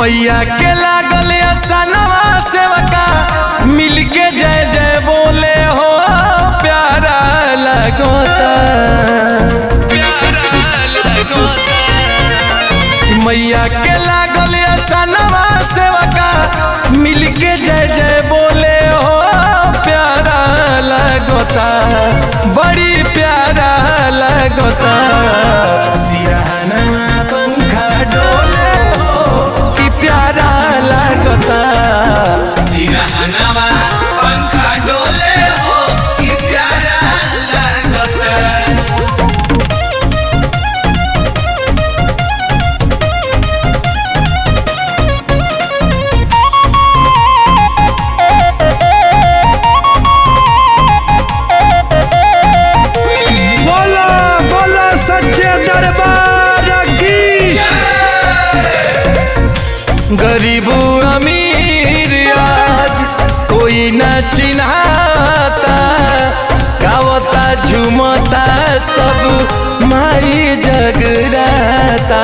मैया के लागल असनवा सेवका मिलके जय जय बोले हो प्यारा लगोता मैया के लागल असनवा सेवका मिलके जय जय बोले हो प्यारा लगोता बड़ी प्यारा लगोता सिरहाना पंखा डोले हो कि प्यारा लगोता सिरहनवा पंखा डोले हो कि प्यारा लगता। बोला बोला सच्चे दरबार की गरीब अमीर आज कोई न चिन्हाता गावता झूमता सब माई जगराता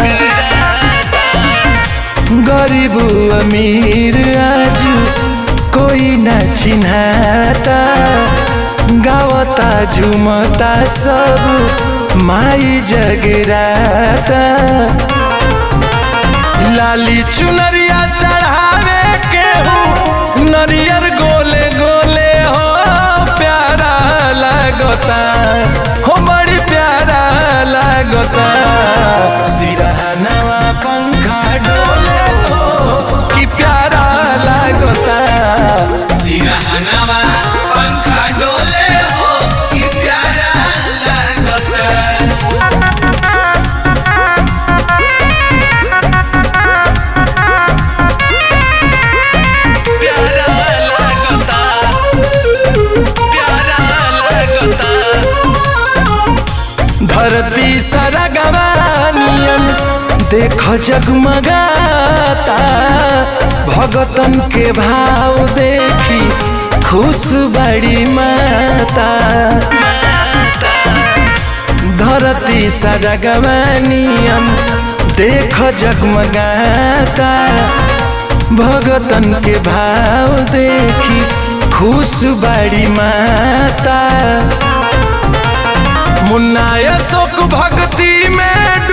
गरीब अमीर आज कोई न चिन्हाता गावता झूमता सब माई जगराता लाली चुनरिया चढ़ावे के हो नरियर गोले गोले हो प्यारा लगता हो बड़ी प्यारा लगता सिरहनवा पंखा डोले हो कि प्यारा लगता सिरहनवा पंखा डोले हो कि प्यारा लगता। धरती सरगवानियन देख जगमगाता भगतन के भाव देखी खुश बड़ी माता धरती सरगवानियन देख जगमगाता भगतन के भाव देखी खुश बड़ी माता मुन्ना अशोक भक्ति में